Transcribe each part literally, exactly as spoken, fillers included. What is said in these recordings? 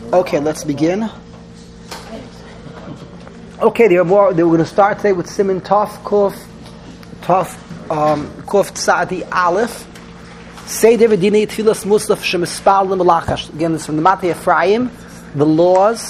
Okay, let's begin. Okay, there are more. We're going to start today with Siman Tov Kuf Tov um, Kuf Tzadi Aleph. Say David Dinei Tfilas Musaf Shemispal Lemalachash. Again, this is from the Matei Ephraim, the laws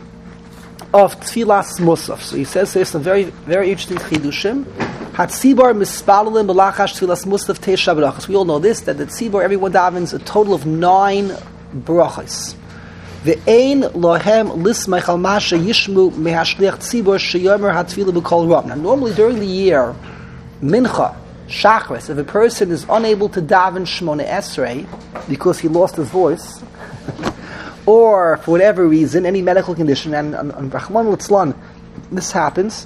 of Tfilas Musaf. So he says there's some very, very interesting chidushim. Hatzibar Mispal Lemalachash Tfilas Musaf Teisha Brachas. We all know this, that the Tzibor, everyone davens a total of nine brachas. The ein lohem lismech al masha yishmu mehashliach tzibur sheyomer hatfila b'kol ram. Now, normally during the year, mincha, shachris, if a person is unable to daven shmona esrei because he lost his voice, or for whatever reason, any medical condition, and on Rahman Litzlan, this happens.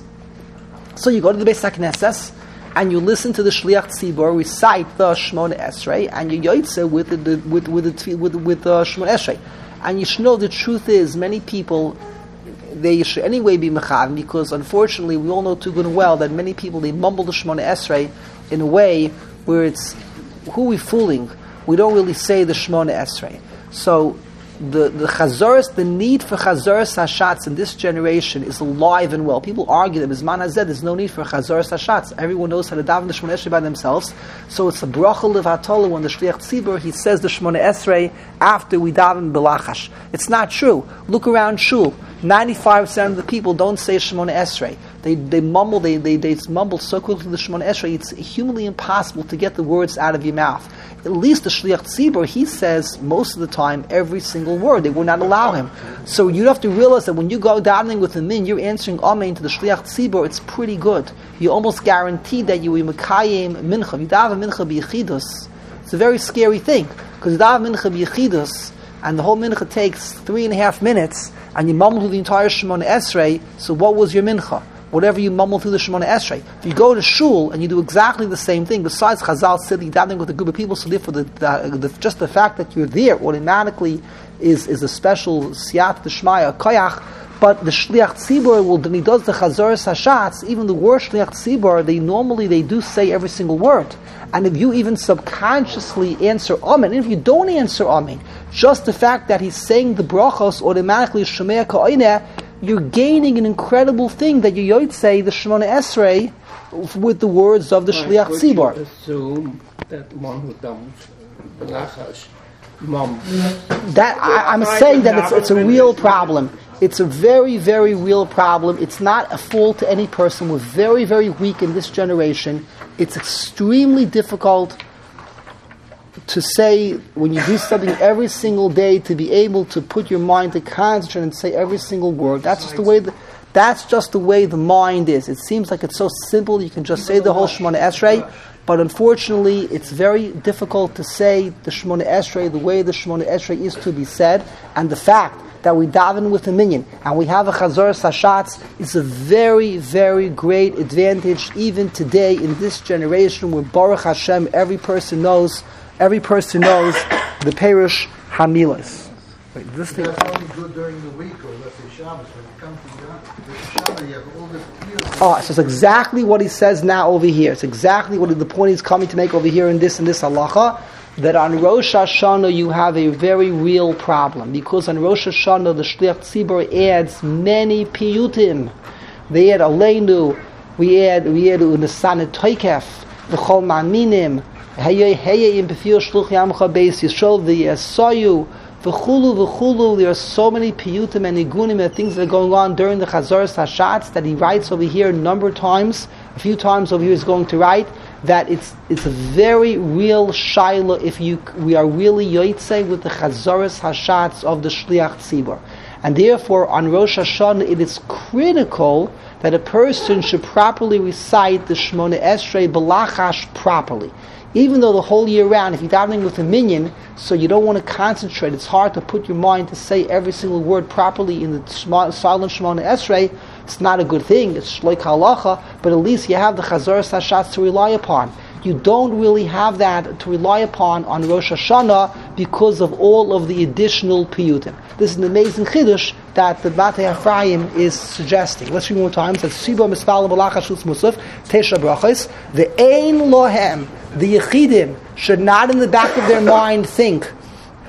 So you go to the Beis HaKnesses and you listen to the shliach tzibur recite the shmona esrei, and you yotze with the with with the with with the shmona esrei. And you should know the truth is, many people, they should anyway be mechav, because unfortunately we all know too good and well that many people, they mumble the Shemona Esrei in a way where it's, who are we fooling? We don't really say the Shemona Esrei. So the the chazaras, the need for chazaras hashatz in this generation is alive and well. People argue that Bizman Hazeh, there's no need for chazaras hashatz. Everyone knows how to daven the Shemona Esrei by themselves. So it's a bracha levatolu when the shliach tzibur, he says the Shemona Esrei after we daven belachash. It's not true. Look around shul. ninety-five percent of the people don't say Shemona Esrei. They they mumble, they, they, they mumble so quickly the Shemona Esrei, it's humanly impossible to get the words out of your mouth. At least the Shliach Tzibur, he says most of the time every single word. They will not allow him. So you have to realize that when you go davening with a min, you're answering Amen to the Shliach Tzibur, it's pretty good. You're almost guaranteed that you will Mekayim Mincha. You daven Mincha b'Yechidus. It's a very scary thing, because you daven Mincha b'Yechidus, and the whole Mincha takes three and a half minutes, and you mumble through the entire Shemona Esrei, so what was your Mincha? Whatever you mumble through the Shemona Esrei. If you go to shul and you do exactly the same thing, besides Chazal sitting davening with a group of people, so therefore the, the, the, just the fact that you're there automatically is, is a special siyat d'shmaya, koyach. But the shliach tzibur, will, when he does the chazaras hashatz, even the word shliach tzibur, they normally they do say every single word. And if you even subconsciously answer amen, and if you don't answer amen, just the fact that he's saying the brachos automatically shemea ka'ineh, you're gaining an incredible thing that you yotzei the Shemona Esrei with the words of the right, shliach tzibur. Assume that one who dumps belachash mum. That I, I'm saying that it's it's a real problem. It's a very, very real problem. It's not a fault to any person. We're very, very weak in this generation. It's extremely difficult to say, when you do something every single day, to be able to put your mind to concentrate and say every single word. That's just the way the, that's just the way the mind is. It seems like it's so simple, you can just say the whole Shemona Esrei, but unfortunately it's very difficult to say the Shemona Esrei the way the Shemona Esrei is to be said. And the fact that we daven with a minyan and we have a chazaras hashatz is a very, very great advantage even today in this generation where Baruch Hashem, every person knows Every person knows the Perush Hamilas. Wait, this thing. That's only good during the week, or let's say Shabbos. When you come to the Shabbat, you have all the fears. Oh, so it's exactly what he says now over here. It's exactly what the point he's coming to make over here in this and this halacha, that on Rosh Hashanah you have a very real problem, because on Rosh Hashanah the Shliach Tzibur adds many piyutim. They add Aleinu, we add we add Unesanet Toikef, the Chol Ma'aminim. Hey hey in befir shluch yamcha beis yishol v'yasayu v'chulu v'chulu. There are so many piyutim and igunim and things that are going on during the chazaras hashatz that he writes over here a number of times. A few times over here he's going to write that it's it's a very real shaila if you we are really yotzei with the chazaras hashatz of the shliach tzibur. And therefore on Rosh Hashanah it is critical that a person should properly recite the Shemona Esrei belachash properly. Even though the whole year round, if you're davening with a minyan, so you don't want to concentrate, it's hard to put your mind to say every single word properly in the silent Shemona Esrei, it's not a good thing, it's shloik halacha, but at least you have the chazaras hashatz to rely upon. You don't really have that to rely upon on Rosh Hashanah because of all of the additional piyutim. This is an amazing chiddush that the Matei Ephraim is suggesting. Let's read one more time. It says, Siba mispalim b'lachashus musaf, tesha brachos, the ein lohem, the Yechidim should not in the back of their mind think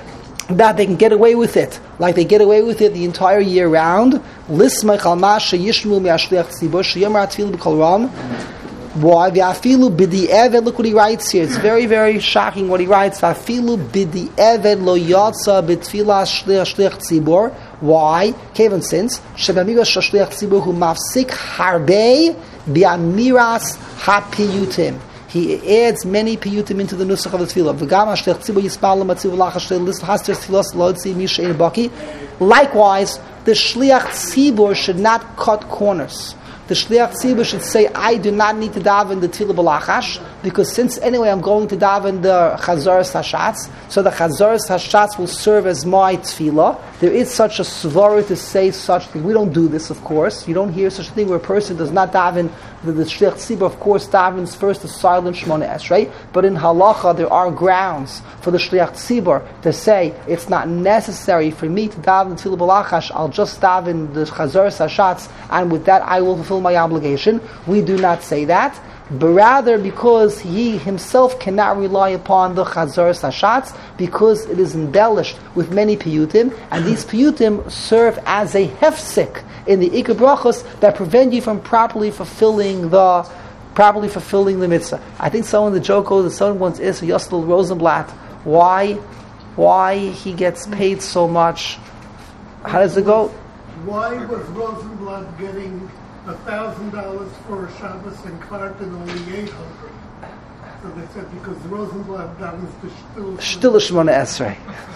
that they can get away with it, like they get away with it the entire year round. Lismach al masha yishmu mi'ashliach tzibur sheyamar atfilu b'kol ram. Why? V'afilu b'di eved. Look what he writes here. It's very, very shocking what he writes. V'afilu b'di eved lo yatsa b'tfilah shliach shliach tzibur. Why? Kevin since shebamiras shliach tzibur hu mafsik harbei bi'amiras ha'piyutim. He adds many piyutim into the nusach of the tefillah. V'gam ha'shliach tzibur yispal l'matziv l'achas shleil list hastir tefillah l'odzi misha ein baki. Likewise, the shliach tzibur should not cut corners. The shliach tzibur should say, I do not need to daven the tefillah b'lachash, because since anyway I'm going to daven the chazaras hashatz, so the chazaras hashatz will serve as my tefillah. There is such a svara to say such thing. We don't do this, of course. You don't hear such a thing where a person does not daven the, the shliach tzibur. Of course, davens first the silent shmona esrei. But in halacha, there are grounds for the shliach tzibur to say it's not necessary for me to daven the tefillah b'lachash. I'll just daven the chazaras hashatz, and with that I will fulfill my obligation. We do not say that, but rather because he himself cannot rely upon the chazaras hashatz, because it is embellished with many piyutim, and these piyutim serve as a hefsek in the ikar brachos that prevent you from properly fulfilling the properly fulfilling the mitzvah. I think someone the joke goes that someone once asked Yosel Rosenblatt why why he gets paid so much. How does it go? Why was Rosenblatt getting a thousand dollars for a Shabbos and Clark and only eight hundred? So they said because Rosenblatt davens the Shtil Shmona Esrei.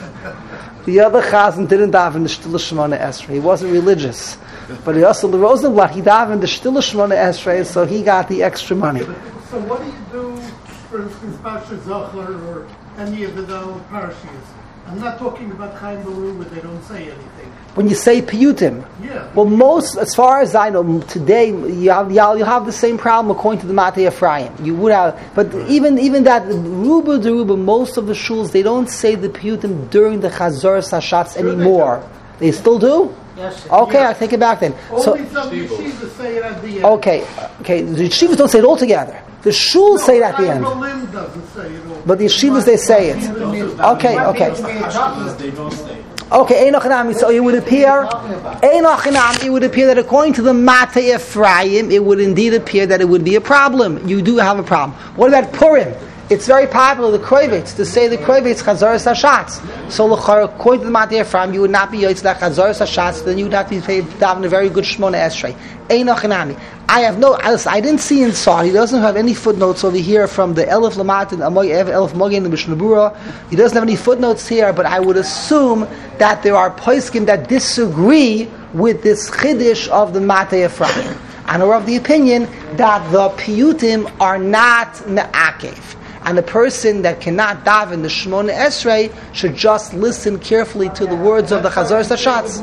The other Chazan didn't daven the Shtil Shmona Esrei. He wasn't religious, but he also the Rosenblatt he davened the Shtil Shmona Esrei, so he got the extra money. So what do you do, for instance, Pasha Zachar or any of the Dal Parshas? I'm not talking about Chaim Baruch where they don't say anything. When you say piyutim, yeah. Well, most, as far as I know, today you have you have the same problem according to the Matei Ephraim. You would have, but right. even even that ruba deruba, most of the shuls they don't say the piyutim during the chazaras hashatz sure anymore. They, they still do. Yes. Okay, yeah. I take it back then. Only so, some yeshivas say it at the end. Okay, okay. The yeshivas don't say it all together. The shuls no, say it at the end. Doesn't say it all. But the yeshivas they say it. Okay, okay. They don't say it. Okay, Einochinami. So it would appear, Einochinami. It would appear that according to the Matei Ephraim, it would indeed appear that it would be a problem. You do have a problem. What about Purim? It's very popular, the Kroivitz, to say the Kroivitz chazaras hashatz. So according to the Matei Ephraim, you would not be yotz that chazaras hashatz. Then you would have to be paid daven a very good shmona esrei. Einochinami. I have no. I didn't see inside. He doesn't have any footnotes over here from the Elif Lamat and Amoy Elif Mogen and the Mishnah Berurah. He doesn't have any footnotes here, but I would assume that there are poskim that disagree with this chiddush of the Matei Ephraim, and are of the opinion that the piyutim are not me'akev. And the person that cannot daven the Shmona Esrei should just listen carefully to the words of the Chazaras Hashatz.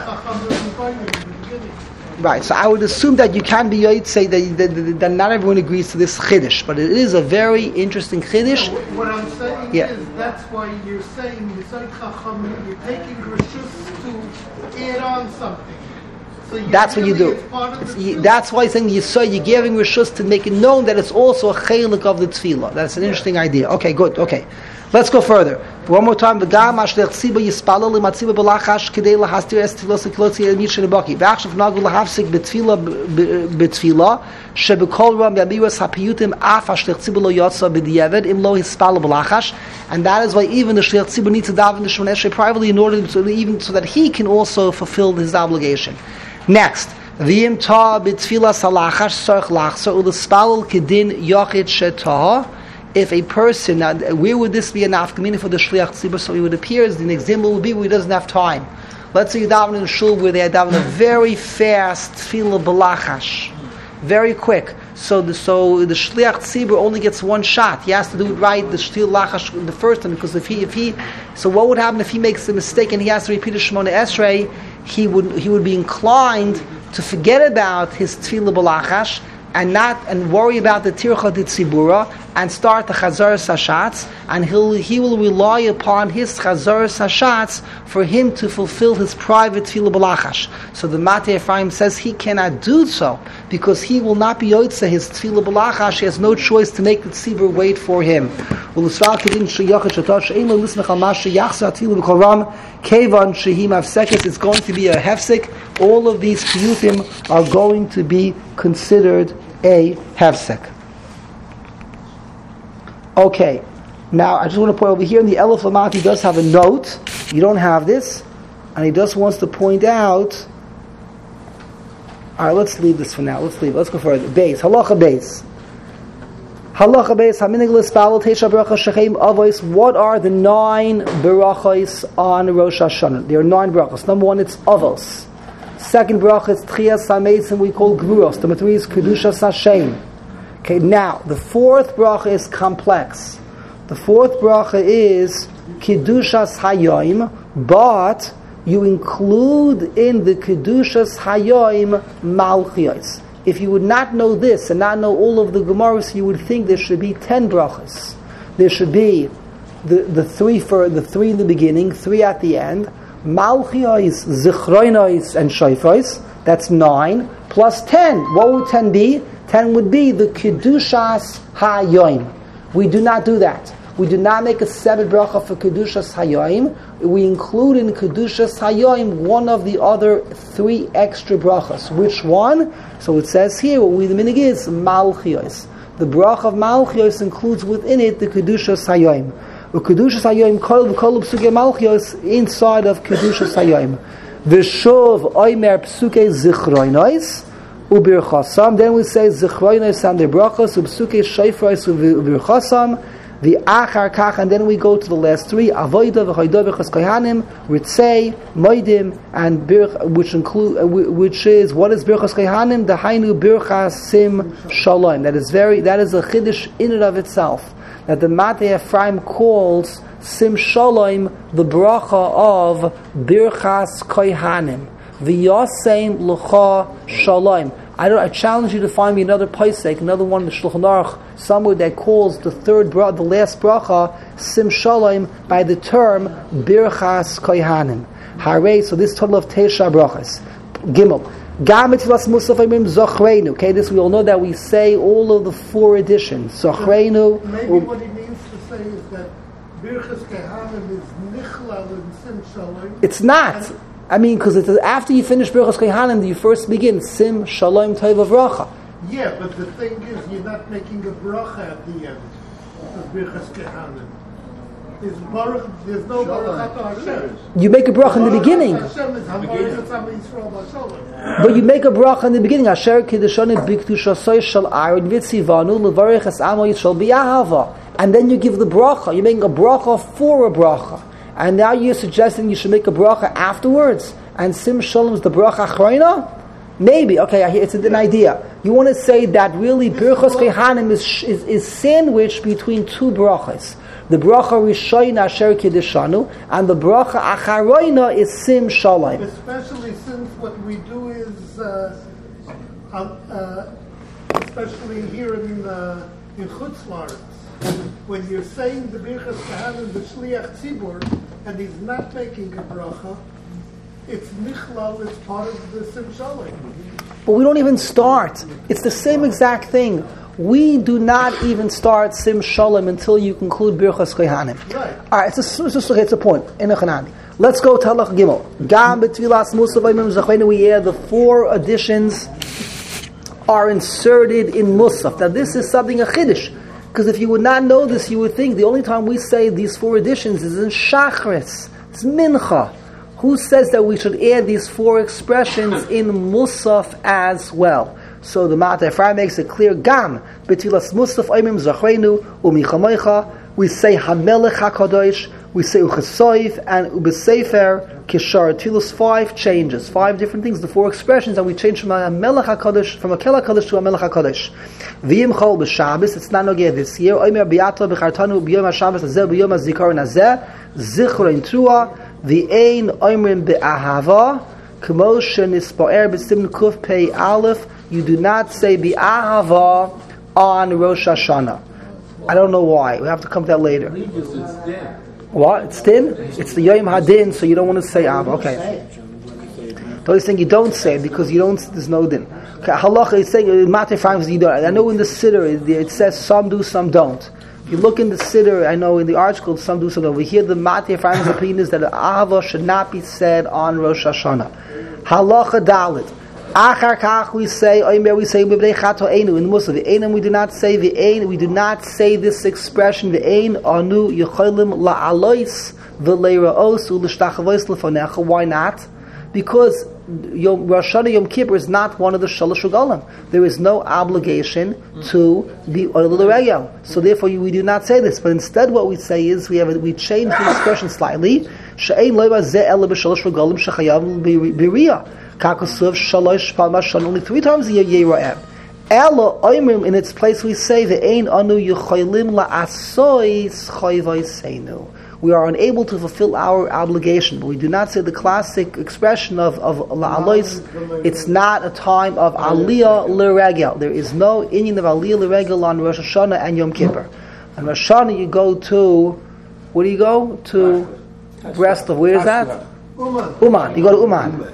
Right, so I would assume that you can be yoyt say that, that, that, that not everyone agrees to this chiddush, but it is a very interesting chiddush. So what I'm saying yeah. is that's why you're saying you're taking reshus to add on something. So that's what you do. That's why he's saying you saw you're giving reshus to make it known that it's also a chelik of the tefillah. That's an interesting idea. Okay, good. Okay, let's go further. One more time. V'gam ashlech tziba yispalel l'matziba b'lachash k'dei lahastir es tefillah s'kilotzi yemit shenebaki. V'achshav nagu lahafsik b'tefillah b'tefillah shebekol ram yamiras hapiyutim af ashlech tziba lo yotza b'diavad im lo hispalel b'lachash. And that is why even the shliach tzibur needs to daven the shmona esrei privately in order to even so that he can also fulfill his obligation. Next, v'im ta b'tfilas halachash sarch lachser u'lespalel kedin yochid shetah. If a person, now where would this be an afkamina for the shliach tzibur? So it would appear as the example would be where he doesn't have time. Let's say you daven in a shul where they are davening a very fast tefillah b'lachash, very quick. So the so the shliach tzibur only gets one shot. He has to do it right, the tefillah lachash the first time, because if he if he so what would happen if he makes a mistake and he has to repeat a shmona esrei? He would he would be inclined to forget about his tefillah b'lachash, and not and worry about the tircha d'tzibura and start the chazar sashatz, and he'll he will rely upon his chazar sashatz for him to fulfill his private tefillah b'lachash. So the Matei Ephraim says he cannot do so because he will not be yotze his tefillah b'lachash. He has no choice to make the tzibur wait for him. It's going to be a hefsek. All of these piyutim are going to be considered a hefsek. Okay, now I just want to point over here in the Elif Lamat, he does have a note. You don't have this, and he just wants to point out. All right, let's leave this for now. Let's leave. Let's go further. Beis, halacha beis. Halacha beis, haminig l'spalel teisha beracha shechem avos. What are the nine berachos on Rosh Hashanah? There are nine berachos. Number one, it's avos. Second bracha is Tchias HaMeitzim, we call Gvuros. Number three is Kedushas Hashem. Okay, now, the fourth bracha is complex. The fourth bracha is Kedushas Hayoim, but you include in the Kedushas Hayoim Malchios. If you would not know this and not know all of the Gemaras, you would think there should be ten brachas. There should be the, the three for the three in the beginning, three at the end. Malchios, Zichroinos, and Shoifos, that's nine, plus ten. What would ten be? Ten would be the Kedushas Hayoim. We do not do that. We do not make a separate bracha for Kedushas Hayoim. We include in Kedushas Hayoim one of the other three extra brachas. Which one? So it says here, what we the minig is Malchios. The bracha of Malchios includes within it the Kedushas Hayoim. Kedushas Hayoim kol v'kol psuke Malchios inside of Kedushas Hayoim. V'shov oimer psuke zichroinos ubirchasam. Then we say zichroinos and the brachos ubsuke shayfros ubirchasam. The achar kach, and then we go to the last three: avoida v'chayda v'chas kohanim, ritzei, moedim, and birch, which include, uh, which is what is birchas kohanim? The hainu birchas sim shalom. That is very, that is a chiddush in and of itself. That the Matei Ephraim calls sim shalom the bracha of birchas kohanim. V'yasem l'cha shalom. I don't. I challenge you to find me another paisek, another one in the Shulchan Aruch, somewhere that calls the third bracha, the last bracha, sim shalom, by the term birchas kohanim. Hare. So this total of teisha brachas. Gimel. Gam etfilas musaf imim zochreinu. Okay, this we all know that we say all of the four editions. Zochreinu. Maybe what he means to say is that birchas kohanim is nichlal in sim shalom. It's not. I mean, because after you finish Birchas Kohanim, you first begin Sim Shalom Tov Avracha. Yeah, but the thing is, you're not making a bracha at the end of Birchas Kohanim. There's, baruch, there's no Baruch Ato Hashem. You make a bracha in the beginning. Hashem is Habaruch Atzam Yisrael Bashalom. But you make a bracha in the beginning. Asher Kiddushani Biktushasoi Shal Aron Vitzivanu Levarech Es Amo Yisrael B'Yahava. And then you give the bracha. You're making a bracha for a bracha. And now you're suggesting you should make a bracha afterwards, and Sim Shalom is the bracha achrayna? Maybe, okay, it's an idea. You want to say that really Birchas Kohanim is, is is sandwiched between two brachas. The bracha Rishayna Asher Kiddushanu, and the bracha achrayna is Sim Shalom. Especially since what we do is, uh, uh, especially here in uh, in Chutz La'aretz, when you're saying the Birchas Kohanim, the Shliach Tzibur, and he's not making a bracha, it's nichlal, it's part of the Sim Shalom. But we don't even start. It's the same exact thing. We do not even start Sim Shalom until you conclude Birchas Kohanim. Right. All right, it's a, it's a, it's a point. Let's go to Halach Gimel. Gam betfilas musaf imim zachreinu. We add the four additions are inserted in musaf. Now this is something a chiddush. Because if you would not know this, you would think the only time we say these four editions is in Shachris. It's Mincha. Who says that we should add these four expressions in Musaf as well? So the Matei Ephraim makes it clear. Gam b'tfilas Musaf oimim zachreinu u'michamoicha. We say Hamelech HaKadosh. We say Uchesoif and Ubesefer Kishar. Tfilas five changes, five different things. The four expressions, and we change from Hamelech HaKadosh, from Hakel HaKadosh to Hamelech HaKadosh. V'yim chol b'Shabbos. It's not nogeh this year. Oimer bi'ato b'chartanu b'yom HaShabbos azeh b'yom HaZikaron azeh zichron trua v'ein oimrim be'ahava k'mo shenispoer b'simn kuf pei aleph you do not say Bi'ahava on Rosh Hashanah. I don't know why. We have to come to that later. What? It's din? It's the Yom Hadin, so you don't want to say Ava. Okay. So he's saying you don't say it because you don't. There's no din. Okay. Halacha is saying Matei Fraim you don't. I know in the Siddur it, it says some do, some don't. If you look in the Siddur, I know in the article some do, some don't. We hear the Matei Fraim's opinion is that Ava should not be said on Rosh Hashanah. Halacha Dalit. Achar kach we say, Oimer we say, B'bnei Chato Einu in Musa. The Einam we do not say the Ein. We do not say this expression. The Ein anu yecholim la'alois v'leiraos u'lishtachavois lefonecha. Why not? Because Yom Rosh Hashanah Yom Kippur is not one of the Shalosh Regalim. There is no obligation to be oil l'regel. So therefore, we do not say this. But instead, what we say is we have a, we change the expression slightly. She'ein loiba ze ele b'Shalosh Regalim shechayav b'riyah. Kakosov shalosh palmashon only three times a year Yeroem. Elo oimrim in its place we say the ein anu yucholim la'asois choyvoiseinu. We are unable to fulfill our obligation, but we do not say the classic expression of of la'alois. It's not a time of aliyah l'regel. There is no inyan of aliyah l'regel on Rosh Hashanah and Yom Kippur. On Rosh Hashanah you go to where do you go to? Breast of where is that? Uman. Uman. You go to Uman.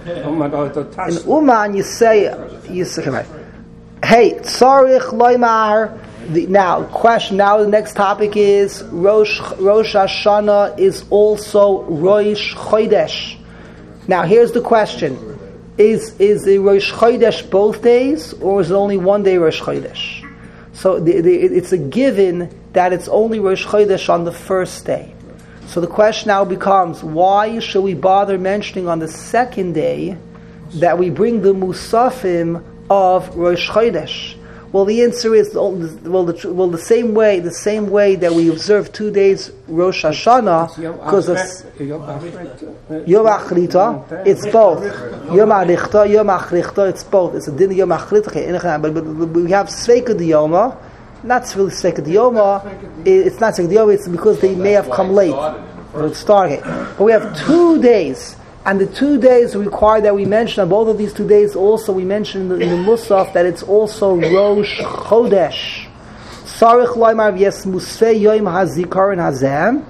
In Uman, you say, you say, hey, tzarich loymar. Now, question. Now, the next topic is Rosh Rosh Hashanah is also Rosh Chodesh. Now, here's the question: Is is the Rosh Chodesh both days, or is it only one day Rosh Chodesh? So, the, the, it's a given that it's only Rosh Chodesh on the first day. So the question now becomes, why should we bother mentioning on the second day that we bring the Musafim of Rosh Chodesh? Well, the answer is well, the well the same way the same way that we observe two days Rosh Hashanah because of Yom Achrita. It's both Yom Arichta, Yom Achrichta. It's both. It's a din Yom Achrita. But, but we have Sveika Diyoma. Not really Sveika Diyoma. It's not Sveika Diyoma. It's because they may have come late. It's starting. But we have two days. And the two days require that we mention, on both of these two days also we mention in the, in the Musaf that it's also Rosh Chodesh. Sarich loymar v'yes musfei yoim hazikaron hazem.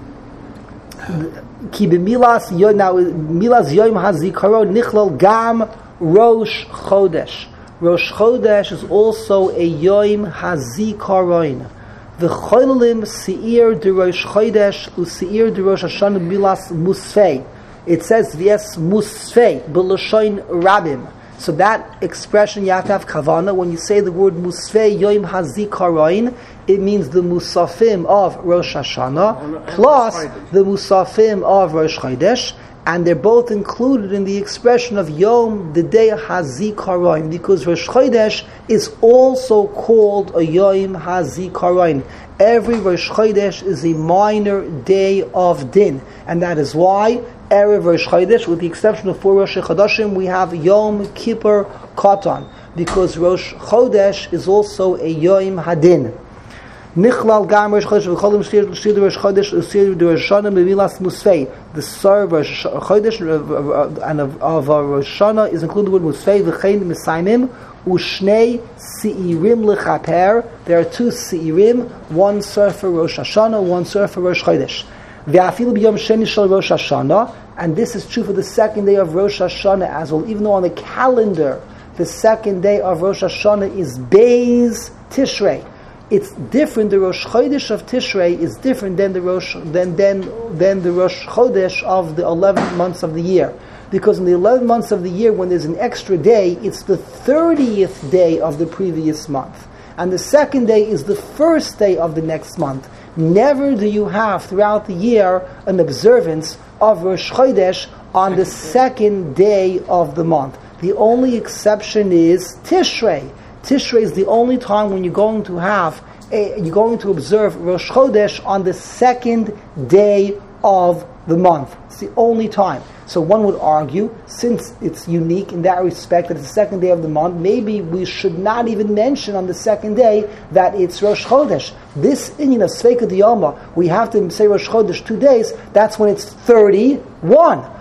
Ki b'milas yoim, now milas yoim hazikaron nichlal gam Rosh Chodesh. Rosh Chodesh is also a yoim hazikaron. V'cholim seir de Rosh Chodesh u'seir de Rosh Hashanah milas musfei. It says yes musfei b'lashoin rabim. So that expression you have to have kavana when you say the word musfei yoim hazikaron. It means the musafim of Rosh Hashanah plus the musafim of Rosh Chodesh, and they're both included in the expression of yom, the day hazikaron, because Rosh Chodesh is also called a yom hazikaron. Every Rosh Chodesh is a minor day of din, and that is why Erev Rosh Chodesh, with the exception of four Rosh Chodashim, we have Yom Kippur Katan, because Rosh Chodesh is also a Yom Hadin. Nichlal Gam Rosh Chodesh v'cholim shir Rosh Chodesh u'sir Rosh Hashanah b'milas musfei. The sar of Rosh Chodesh and of, of Rosh Hashanah is included with musfei v'chein misaimim u'shnei seirim lechaper. There are two seirim, one sar for Rosh Hashanah, one sar for Rosh Chodesh. And this is true for the second day of Rosh Hashanah as well, even though on the calendar the second day of Rosh Hashanah is Beis Tishrei. It's different. The Rosh Chodesh of Tishrei is different than the Rosh than than than the Rosh Chodesh of the eleven months of the year, because in the eleven months of the year, when there's an extra day, it's the thirtieth day of the previous month, and the second day is the first day of the next month. Never do you have throughout the year an observance of Rosh Chodesh on the second day of the month. The only exception is Tishrei. Tishrei is the only time when you're going to have a, you're going to observe Rosh Chodesh on the second day of the month. It's the only time. So one would argue, since it's unique in that respect, that it's the second day of the month, maybe we should not even mention on the second day that it's Rosh Chodesh. This inyan of Sveika Diyoma, we have to say Rosh Chodesh two days, that's when it's thirty-one.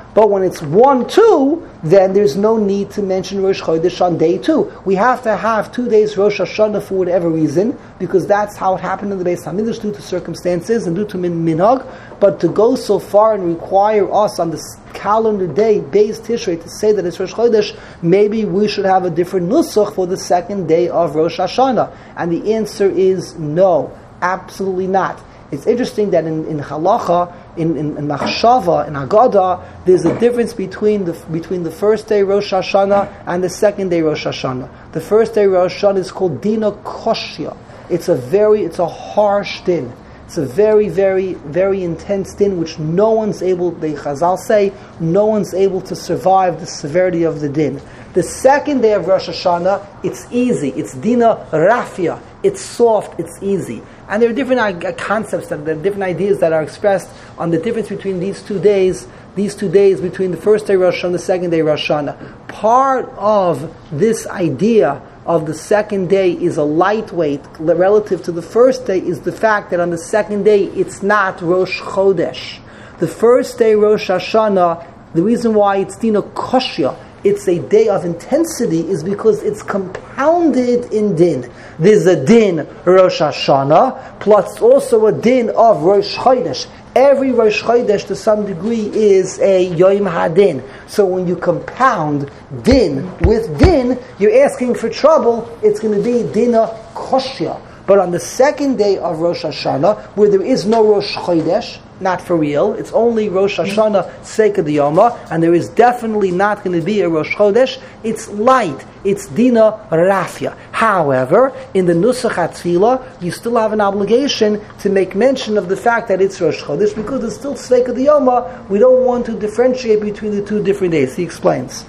But when it's one, two, then there's no need to mention Rosh Chodesh on day two. We have to have two days Rosh Hashanah for whatever reason, because that's how it happened in the Beis HaMikdash due to circumstances and due to min- minhag. But to go so far and require us on this calendar day, Beis Tishrei, to say that it's Rosh Chodesh, maybe we should have a different nusach for the second day of Rosh Hashanah. And the answer is no, absolutely not. It's interesting that in, in halacha, in, in, in machshava, in Haggadah, there's a difference between the between the first day Rosh Hashanah and the second day Rosh Hashanah. The first day Rosh Hashanah is called Dina Koshya. It's a very, it's a harsh din. It's a very, very, very intense din which no one's able, the Chazal say, no one's able to survive the severity of the din. The second day of Rosh Hashanah, it's easy. It's Dina Rafia. It's soft. It's easy. And there are different uh, concepts, that there are different ideas that are expressed on the difference between these two days, these two days between the first day Rosh Hashanah and the second day Rosh Hashanah. Part of this idea of the second day is a lightweight relative to the first day is the fact that on the second day it's not Rosh Chodesh. The first day Rosh Hashanah, the reason why it's Dina Koshya, it's a day of intensity, is because it's compounded in din. There's a din Rosh Hashanah, plus also a din of Rosh Chodesh. Every Rosh Chodesh to some degree is a Yom HaDin. So when you compound din with din, you're asking for trouble, it's going to be Dina Koshya. But on the second day of Rosh Hashanah, where there is no Rosh Chodesh, not for real, it's only Rosh Hashanah Seika Diyama, and there is definitely not going to be a Rosh Chodesh, it's light, it's Dina Rafia. However, in the Nusach HaTfilah, you still have an obligation to make mention of the fact that it's Rosh Chodesh, because it's still Seika Diyama, we don't want to differentiate between the two different days. He explains.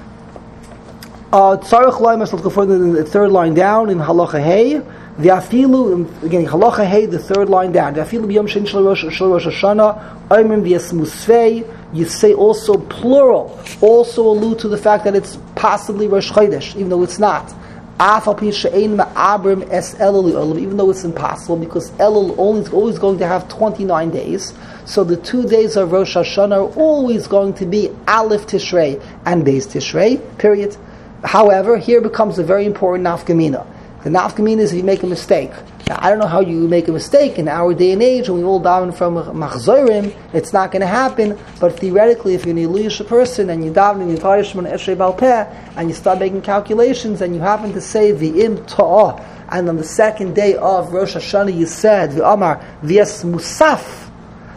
Tzarech Lai, let's go further in the third line down, in Halacha Hey, the afilu, again, halacha hey, the third line down. The afilu b'yom shein shel Rosh Hashanah, oimim v'yasmusvei. You say also plural, also allude to the fact that it's possibly Rosh Chodesh, even though it's not. Af al pi she'ein ma'abrim es elul olam, even though it's impossible, because Elul only is always going to have twenty-nine days. So the two days of Rosh Hashanah are always going to be Aleph Tishrei and Beis Tishrei. Period. However, here becomes a very important nafkamina. The nafkamina is if you make a mistake. Now, I don't know how you make a mistake in our day and age when we all daven from machzorim. It's not going to happen. But theoretically, if you're an Eliyash person and you daven in the entire Shemona Esrei Baal Peh and you start making calculations and you happen to say v'im ta'ah, and on the second day of Rosh Hashanah you said v'amar v'yes musaf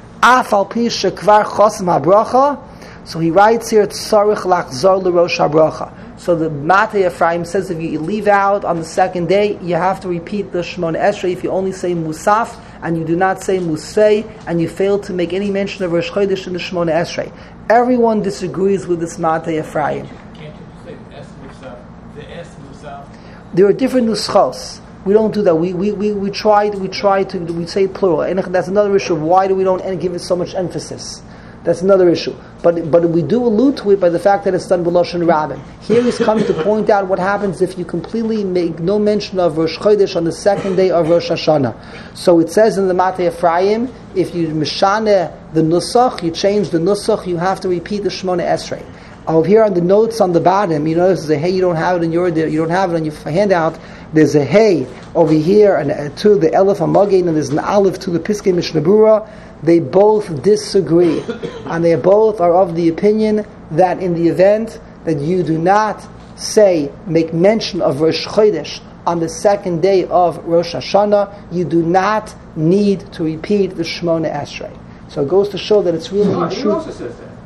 af al pi shekvar chosam habracha. So he writes here tzarich lachzor l'rosh habracha. So the Matei Ephraim says if you leave out on the second day, you have to repeat the Shemona Esrei. If you only say Musaf and you do not say Musei, and you fail to make any mention of Rosh Chodesh in the Shemona Esrei. Everyone disagrees with this Matei Ephraim. Can't you say the Es Musaf? The Es Musaf? There are different nuschos. We don't do that. We we we, we try we try to we say plural, and that's another issue. Why do we don't give it so much emphasis? That's another issue. But but we do allude to it by the fact that it's done b'lashon rabbin. Here he's coming to point out what happens if you completely make no mention of Rosh Chodesh on the second day of Rosh Hashanah. So it says in the Matei Ephraim, if you mishane the nusach, you change the nusach, you have to repeat the Shemona Esrei. Over here on the notes on the bottom, you notice there's a hey, you don't have it in your, you don't have it on your handout. There's a hey over here and uh, to the Elef Hamagin, and there's an Aleph to the Piskei Mishnah Berurah. They both disagree, and they both are of the opinion that in the event that you do not say, make mention of Rosh Chodesh on the second day of Rosh Hashanah, you do not need to repeat the Shemona Esrei. So it goes to show that it's really No, in he truth. also says that.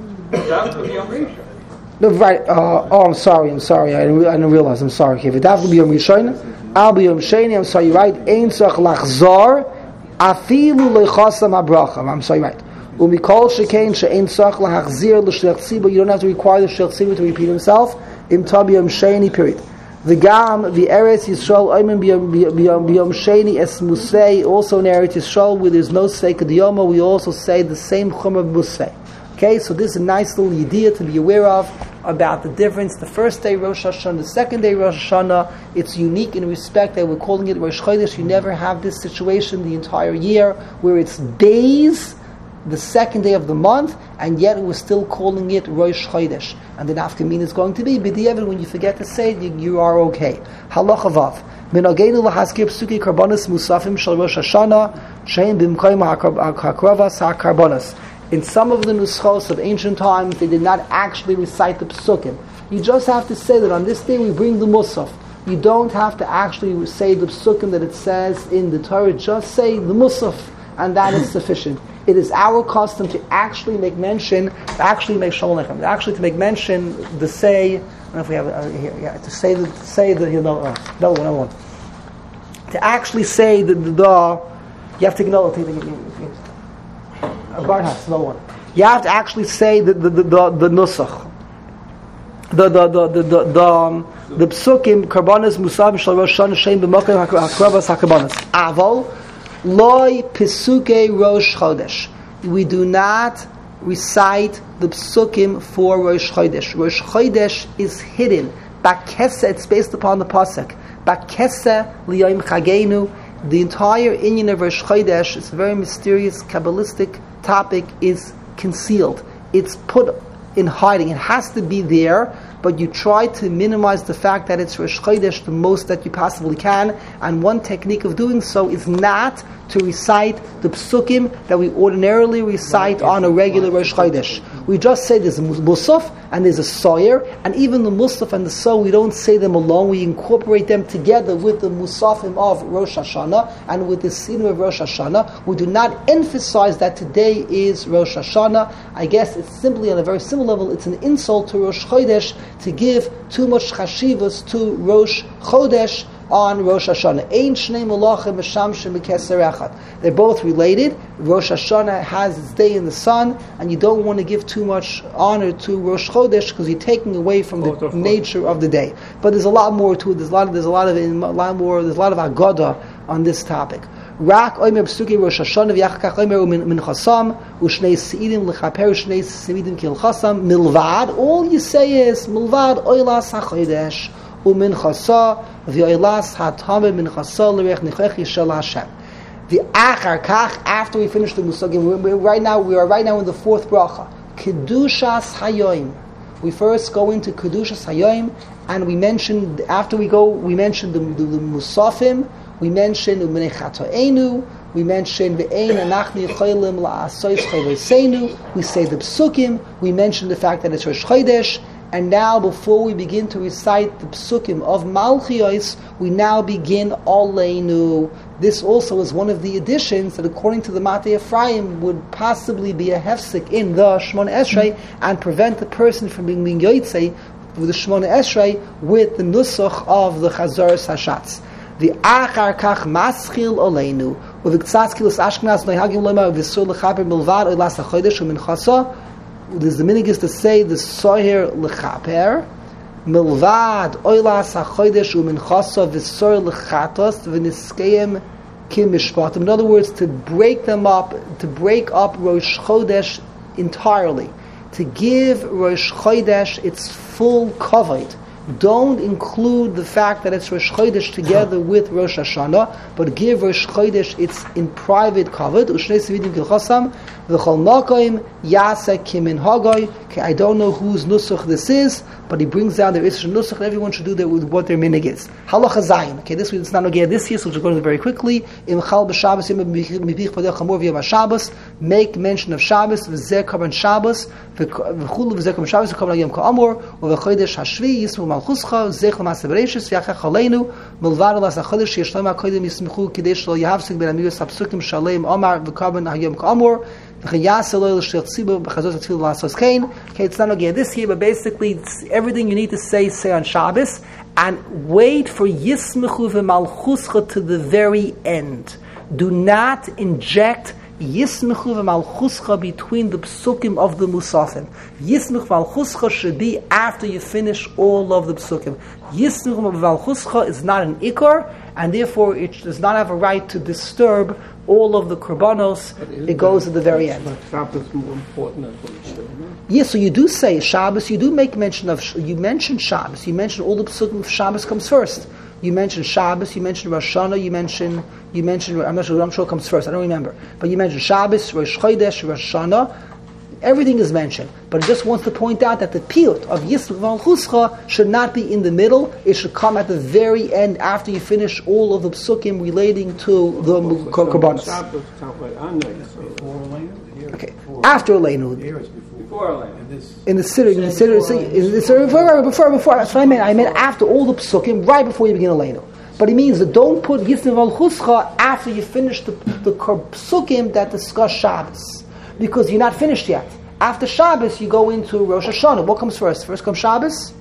That would be Amrisha. No, right. Uh, oh, I'm sorry. I'm sorry. I didn't, re- I didn't realize. I'm sorry. Okay, v'dav be Yom Rishon. I'll be Yom Sheni. I'm sorry. You're right. Ein tzach lachzor afilu lechasam habracha. I'm sorry. Right. Umikol shekein she'ein tzach lahachzir l'shliach tzibur. You don't have to require the shliach tzibur to repeat himself. Im tabi Yom Sheni. Period. V'gam v'eretz Yisrael oimen b'yom Sheni es musei. Also in Eretz Yisrael where there's no seika diyoma, we also say the same chumrah musei. Okay, so this is a nice little idea to be aware of about the difference. The first day Rosh Hashanah, the second day Rosh Hashanah, it's unique in respect that we're calling it Rosh Chodesh. You never have this situation the entire year where it's days the second day of the month, and yet we're still calling it Rosh Chodesh. And the nafkamin is going to be, b'diavad, when you forget to say it, you, you are okay. Halacha Vav. Minagenu lahaskir psuki karbonos musafim shel Rosh Hashanah, shein b'mkoim hakrovas hakarbonos. In some of the nuschos of ancient times, they did not actually recite the psukim. You just have to say that on this day we bring the musaf. You don't have to actually say the psukim that it says in the Torah. Just say the musaf, and that is sufficient. It is our custom to actually make mention, to actually make shalom lechem, actually to make mention the say. I don't know if we have it uh, here. Yeah, to say the to say the you know uh, no one, no one. To actually say the the, the you have to know the Barhas, no one. You have to actually say the the the the, the nusach. The the the the the the, um, the psukim karbanos musab shel Rosh Hashanah shein b'mokem hakrovas hakarbanos aval loy pesuke Rosh Chodesh. We do not recite the psukim for Rosh Chodesh. Rosh Chodesh is hidden. Bakesa, it's based upon the pasuk. Bakesa liyom chagenu. The entire inyan of Rosh Chodesh, it's a very mysterious Kabbalistic topic, is concealed. It's put in hiding. It has to be there, but you try to minimize the fact that it's Rosh Chodesh the most that you possibly can. And one technique of doing so is not to recite the psukim that we ordinarily recite on a regular Rosh Chodesh. We just say there's a musaf and there's a soyer, and even the musaf and the so, we don't say them alone. We incorporate them together with the musafim of Rosh Hashanah and with the sin of Rosh Hashanah. We do not emphasize that today is Rosh Hashanah. I guess it's simply on a very similar level, it's an insult to Rosh Chodesh to give too much chashivas to Rosh Chodesh on Rosh Hashanah. Ein shnei malachim mishamshim b'keser echad. They're both related. Rosh Hashanah has its day in the sun, and you don't want to give too much honor to Rosh Chodesh because you're taking away from the nature of the day. But there's a lot more to it. There's a lot. Of, there's a lot of a lot more. There's a lot of agada on this topic. Rak oimer psuki Rosh Hashanah v'yachkach oimer min chasam u'shnei seidim l'chaper u'shnei seidim kil chasam milvad. All you say is milvad oilas hachodesh u'min chasa v'oilas hatamid min chasa l'rech nichech shel Hashem. The achar kach, after we finish the musagim, we're, we're right now we are right now in the fourth bracha, kedushas hayoim. We first go into kedushas hayoim, and we mentioned after we go we mentioned the, the, the musafim. We mentioned u'minei chatoenu. We mentioned ve'ein anachni cholim la'asois choveseinu. We say the psukim. We mentioned the fact that it's Rosh Chodesh. And now, before we begin to recite the psukim of Malchios, we now begin Oleinu. This also is one of the additions that, according to the Matei Ephraim, would possibly be a hefsek in the Shemona Esrei and prevent the person from being being yotzei with the Shemona Esrei with the nusach of the Chazoros Hashatz. The achar kach maschil oleinu with the ktsas kilos ashkenaz noihagim lema v'sur lechaper milvad oilas hachodesh u'minchasa. There's the minig is to say the soher lechaper milvad oilas hachodesh u'minchasa v'sur lechatos v'niskeim kim mishpatim. In other words, to break them up, to break up Rosh Chodesh entirely, to give Rosh Chodesh its full kavod. Don't include the fact that it's Rosh Chodesh together with Rosh Hashanah, but give Rosh Chodesh its in private kavod. Ushnei sevidim kilchasam v'chol makoim yasa kimin hagoi. I don't know whose nusach this is, but he brings down their Isra nusach. Everyone should do that with what their minig is. Halacha zayin. Okay, this it's not again this year, so we're going to very quickly. Imchal b'Shabbos mibich padel chamor v'yom Shabbos. Make mention of Shabbos v'zeh korban Shabbos v'chulu v'zeh korban Shabbos v'korban yom ka'amor v'chodesh hashvi yismu malchuscha zech l'maseh bereishis v'yachach aleinu milvad alas hachodesh sheyishloim hakodim yismichu kidei shlo yahavsik ben amiros hapsukim shalem omar v'korban hayom ka'amor. Okay, it's not again this year, but basically it's everything you need to say, say on Shabbos, and wait for Yismechu v'malchuscha to the very end. Do not inject Yismechu v'malchuscha between the psukim of the Musafim. Yismechu v'malchuscha should be after you finish all of the psukim. Yismechu v'malchuscha is not an ikar, and therefore it does not have a right to disturb all of the korbanos. It goes at the very end. Shabbos is more important than Rosh Hashanah. Yes, so you do say Shabbos. You do make mention of. You mention Shabbos. You mention all the psukim of Shabbos comes first. you mentioned Shabbos, you mentioned Rosh Hashanah, you mentioned, you mentioned, I'm not sure, I'm sure it comes first, I don't remember. But you mentioned Shabbos, Rosh Chodesh, Rosh Hashanah, everything is mentioned. But it just wants to point out that the piyut of Yismach Malchuscha should not be in the middle, it should come at the very end after you finish all of the psukim relating to the Korbanos. Okay, after Aleinu. Before Aleinu. In the Siddur, in the Siddur, in the Siddur, before, before, before, that's what I meant. I meant after all the psukim, right before you begin Aleinu. But it means that don't put Yismach Malchuscha after you finish the, the psukim that discuss Shabbos. Because you're not finished yet. After Shabbos, you go into Rosh Hashanah. What comes first? First comes Shabbos?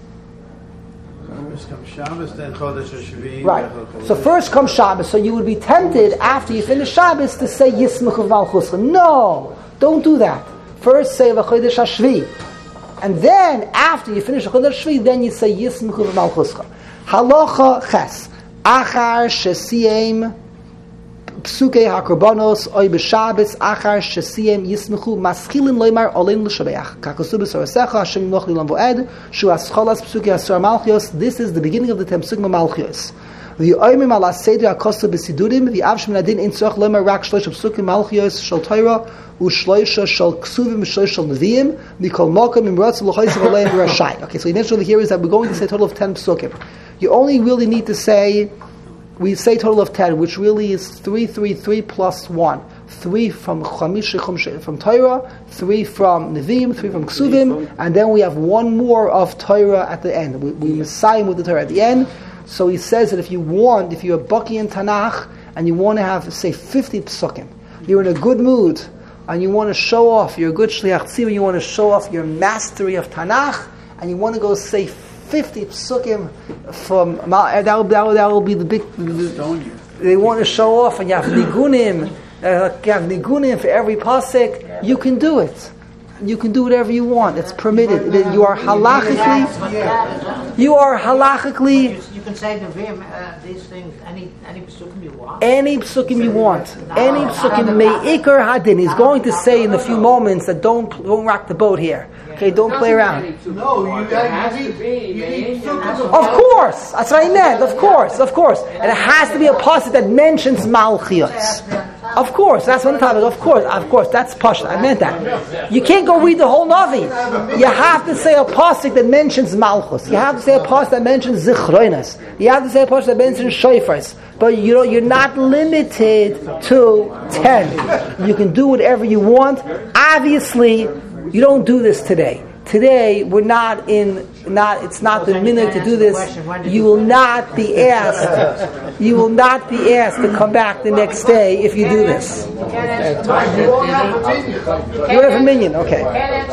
First comes Shabbos, then Chodesh HaShvi'i. Right. So first comes Shabbos. So you would be tempted, after you finish Shabbos, to say Yismach of Malchuscha. No! Don't do that. First say V'chodesh HaShvi'i. And then, after you finish Chodesh HaShvi'i, then you say Yismach of Malchuscha. Halacha Ches. Achar Shesiyem Psukei HaKorbanos Oy B'Shabbos Achar Shesiyem Yismechu Maschilin Loymar Olein L'Shabeach Kakosub B'Sorasecha Hashem Noch Lilam Vo'ed Shu Ascholas Psukei Asor Malchios. This is the beginning of the Tem Psukim Malchios. The Oymim Ala Seder HaKosta B'Sidurim The Avsh Min Adin In Tzorach Loymar Rak Shlosh Psukim Malchios Shal Torah U'Shloisha Shal Ksuvim Shloish Shal Neviim Mikol Mokom Imrotz L'Choysev Aleim Rashai. Okay, so the next over here is that we're going to say a total of ten Psukim. You only really need to say, we say total of ten, which really is three, three, three plus one. Three from Chamish from Torah, three from Nevi'im, three from Ksuvim, and then we have one more of Torah at the end. We, we Messiah with the Torah at the end. So he says that if you want, if you're a Baki in Tanakh, and you want to have, say, fifty psukim, you're in a good mood, and you want to show off, you're a good Shliach Tzibur, you want to show off your mastery of Tanakh, and you want to go say fifty psukim from that will, that will, that will be the big. The, they want to show off, and you have nigunim, uh, you have nigunim for every pasuk. You can do it. You can do whatever you want. It's permitted. You are halachically. You are halachically. You can say the Vim, uh, these things, any any psukim you want. Any psukim you want. Any psukim me'ikar hadin. He's going to say in a few moments that don't don't rock the boat here. Okay, don't play around. No, you, have to be. Of course, that's what I meant. Of course, of course, and it has to be a pasuk that mentions Malchios. Of course, that's one topic. Of course, of course, that's Pasha. I meant that. You can't go read the whole Navi. You have to say a pasuk that mentions Malchus. You have to say a pasuk that mentions Zichroinas. You have to say a pasuk that mentions Shofars. But you know, you're not limited to ten. You can do whatever you want. Obviously, you don't do this today. Today, we're not in, not, it's not the minute to do this. You will not be asked, you will not be asked to come back the next day if you do this. You have a minion, okay.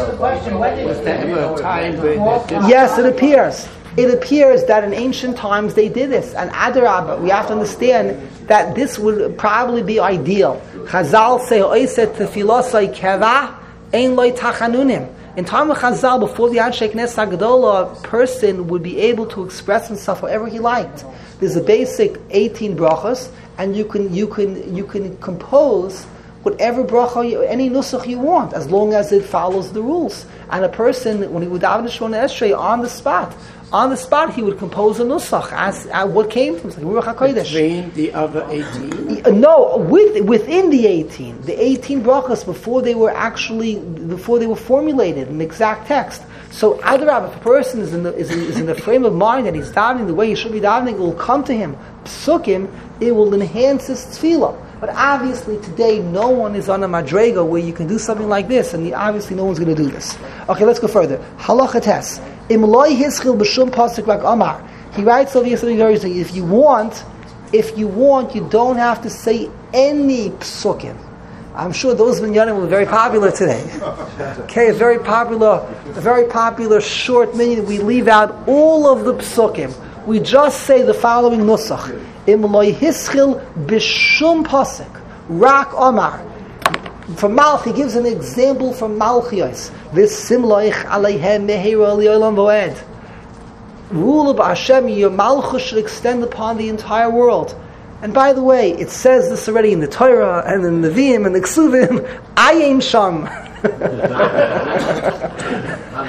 Yes, it appears. It appears that in ancient times they did this. And Adarabah, we have to understand that this would probably be ideal. Chazal say, Oiset tefilosai keva, ein loy tachanunim. In time of Chazal, before the Anshe Knesset HaGedolah, a person would be able to express himself however he liked. There's a basic eighteen brachas, and you can you can you can compose whatever bracha, you, any nusach you want, as long as it follows the rules. And a person, when he would daven Shemona Esrei on the spot, on the spot he would compose a nusach as uh, what came to him, like Ruach HaKodesh. Between the other eighteen? No, with, within the eighteen, the eighteen brachas before they were actually before they were formulated in the exact text. So, Adarab, if a person is in the is in, is in the frame of mind that he's davening the way he should be davening, it will come to him, psukim, it will enhance his tefillah. But obviously today no one is on a madrega where you can do something like this, and obviously no one's going to do this. Okay, let's go further. Halacha tes. Im loy hischil b'shum pasuk rak amar. He writes over here something very interesting. If you want, if you want, you don't have to say any psukim. I'm sure those minyanim were very popular today. Okay, a very popular, a very popular short minyan. We leave out all of the psukim. We just say the following nusach. Im loy hischil b'shum pasuk rak amar. From Malch, he gives an example from Malchios. V'simloich aleihem mehira li'olam voed. Rule of Hashem, your Malchus should extend upon the entire world. And by the way, it says this already in the Torah and in the Nevi'im and the Ksuvim. Ayin sham.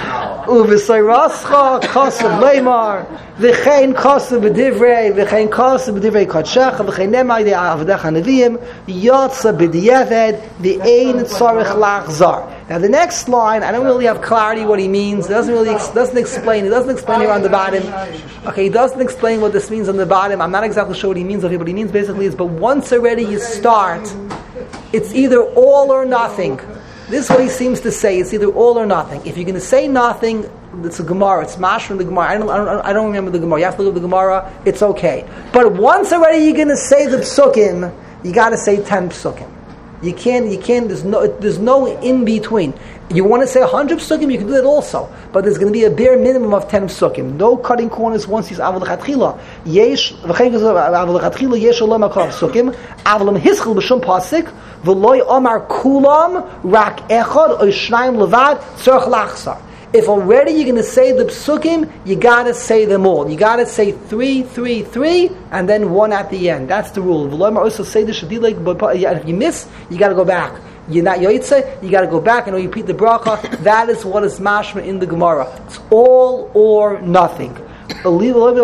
Uvisarascha kasav leimar v'chein kasav b'divrei v'chein kasav b'divrei kadshecha v'chein nemai de'avdecha neviim yotza b'diavad v'ein tzarich lachzar. Now the next line, I don't really have clarity what he means. It doesn't really doesn't explain. It doesn't explain here on the bottom. Okay, he doesn't explain what this means on the bottom. I'm not exactly sure what he means over here. What he means basically is, but once already you start, it's either all or nothing. This is what he seems to say. It's either all or nothing. If you're going to say nothing, it's a Gemara. It's mash from the Gemara. I don't, I don't, I don't remember the Gemara. You have to look at the Gemara. It's okay. But once already you're going to say the psukim, you got to say ten psukim. You can't, you can't, there's no, there's no in between. You want to say one hundred psukim, you can do that also. But there's going to be a bare minimum of ten psukim. No cutting corners once he's avol lechatchila. Yesh, v'chein avol lechatchila, yesh olam akav psukim, avolam hischel b'shum pasik, v'loi omar kulam, rak echad, oy shnayim levad, tzorch lachsar. If already you're going to say the psukim, you got to say them all. You got to say three, three, three, and then one at the end. That's the rule. If you miss, you got to go back. You're not yoytze, you got to go back and repeat the bracha. That is what is mashma in the Gemara. It's all or nothing. And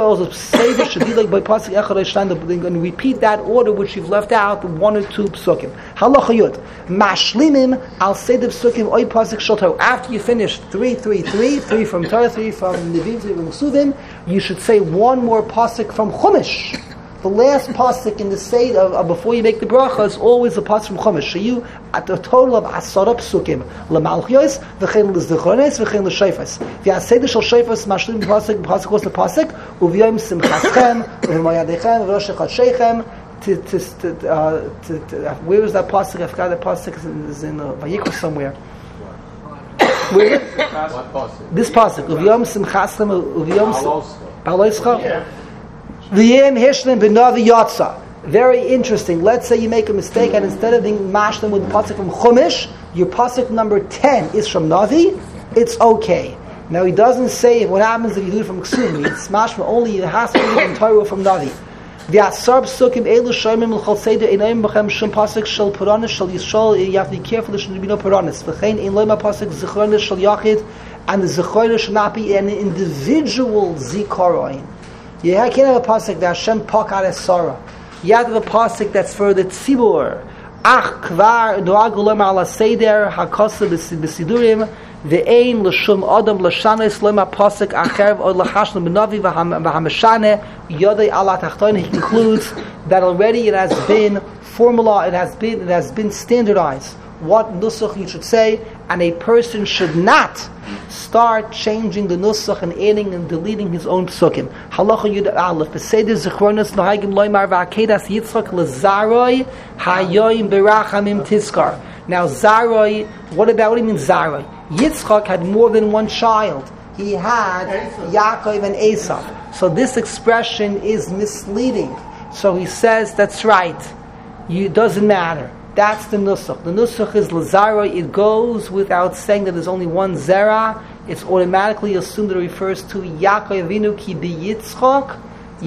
repeat that order which you've left out, one or two psukim. Halacha yud. Mashlimim, I'll say the psukim, oi pasuk shel. After you finish three, three, three, three from Torah, three from Nevi'im, three from Ksuvim, you should say one more pasuk from Chumash. The last pasuk in the Seder of, of before you make the bracha is always a pasuk from Chumash. So you, at the total of asara psukim, lemalchios, v'chein l'zdichones, v'chein l'sheifas. V'yaseder shel sheifas, mashlim pasuk, pasuk was the pasuk, u'v'yom simchaschem, v'mayadechem, v'rosh chadsheichem. To, to, to, uh, to, to, uh, where is that pasuk? I forgot that pasuk is in, is in uh, Vayikra somewhere. Where is it? This pasuk, u'v'yom simchaschem, u'v'yom baloischa. V'yem hishlim b'navi yatsa. Very interesting. Let's say you make a mistake and instead of being mashlim with the pasuk from Chumash, your pasuk number ten is from Navi. It's okay. Now he doesn't say what happens if you do it from Ksuvim. It's mashlim only. It has to be from Torah or from Navi. V'asar psukim elu shoymim l'chol seder einayim b'chem shum pasuk shel Puranis shel Yisrael. You have to be careful. There should be no Puranis. V'chein ein loyma pasuk zichronis shel Yachid, and the zichronis should not be an individual zikaron. You can't have a pasuk that Hashem pakar esara. You have to have a pasuk that's for the tzibur. Ach kvar doag l'om ala seder hakasa b'sidurim ve'ein l'shum adam l'shanes l'om pasuk acher or l'chashlam b'navi v'hameshane yodei ala tachton. He concludes that already it has been formula, it has been it has been standardized what nusach you should say, and a person should not start changing the nusach and adding and deleting his own psukim. Halacha yud aleph b'seder zichronos nohagim loymar v'akedas yitzchak l'zaroi hayoyim berachamim tiskar. Now zaroi, what about what do you mean zaroi? Yitzchak had more than one child. He had Yaakov and Esav. So this expression is misleading. So he says that's right. You, it doesn't matter. That's the nusach. The nusach is lazara. It goes without saying that there's only one zera. It's automatically assumed that it refers to Yaakov Avinu ki bi Yitzchak,